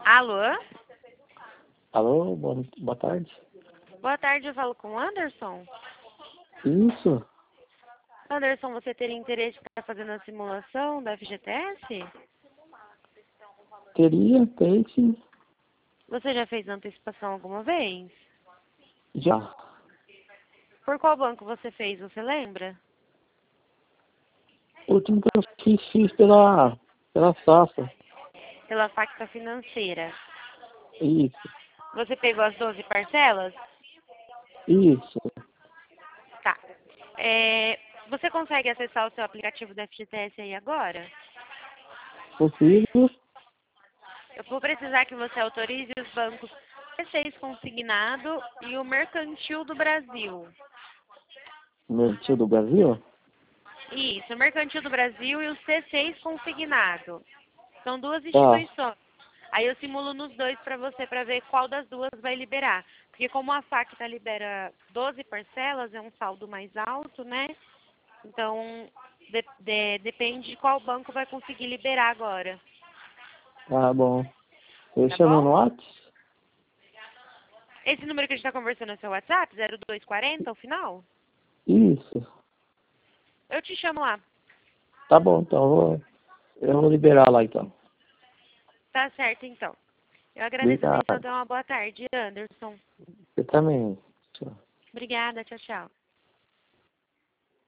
Alô? Alô, boa tarde. Boa tarde, eu falo com o Anderson. Isso, Anderson, você teria interesse em estar fazendo a simulação da FGTS? tem sim. Você já fez antecipação alguma vez? Já. Por qual banco você fez, você lembra? O último que eu fiz pela Safra. Pela Facta Financeira. Isso, Você pegou as 12 parcelas? isso. Tá. Você consegue acessar o seu aplicativo da FGTS aí agora? Possível. Eu vou precisar que você autorize os bancos C6 Consignado e o Mercantil do Brasil. Meu tio do Brasil? Isso, o Mercantil do Brasil e o C6 Consignado. São duas Tá. instituições. Aí eu simulo nos dois para você, para ver qual das duas vai liberar. Porque como a Facta libera 12 parcelas, é um saldo mais alto, né? Então, depende de qual banco vai conseguir liberar agora. Tá bom. Você Tá chamou bom? no WhatsApp? Esse número que a gente está conversando é seu WhatsApp, 0240, ao final? Isso. Eu te chamo lá. Tá bom, então eu vou liberar lá então. Tá certo, então. Eu agradeço a atenção. Obrigado. Tenha uma boa tarde, Anderson. Você também. Tchau. Obrigada. Tchau, tchau.